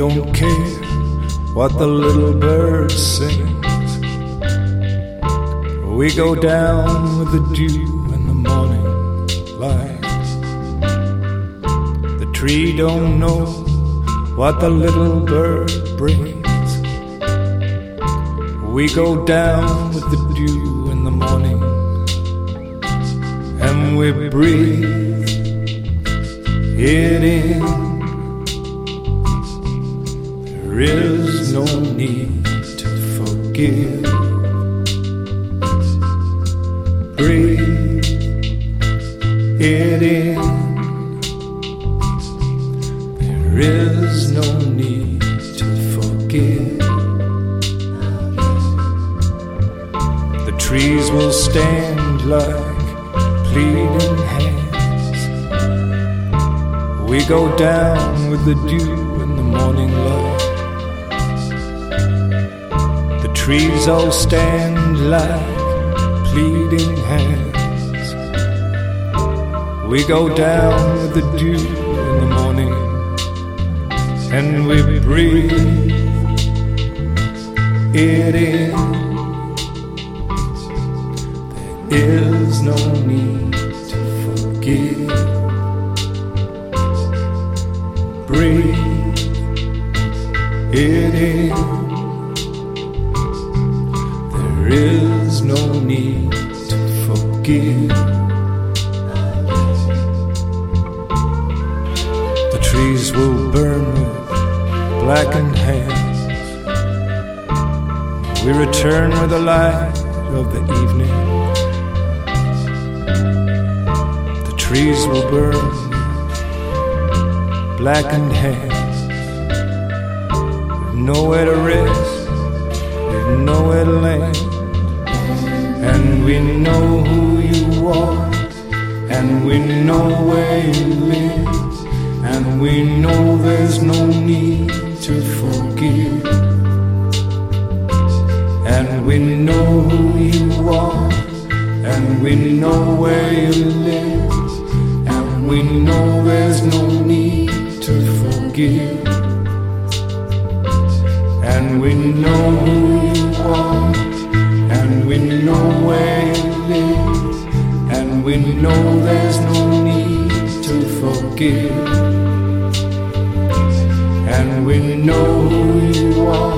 don't care what the little bird sings. We go down with the dew in the morning light. The tree don't know what the little bird brings. We go down with the dew in the morning, and we breathe it in. There is no need to forgive. Breathe it in. There is no need to forgive. The trees will stand like pleading hands. We go down with the dew in the morning light. The trees all stand like pleading hands. We go down with the dew in the morning, and we breathe it in. There is no need to forgive. Breathe it in. There is no need to forgive. The trees will burn with blackened hands. We return with the light of the evening. The trees will burn with blackened hands. We've nowhere to rest, we've nowhere to land. And we know who you are, and we know where you live, and we know there's no need to forgive. And we know who you are, and we know where you live, and we know there's no need to forgive. And we know who you are, and we know where you live, and we know there's no need to forgive. And we know who you are,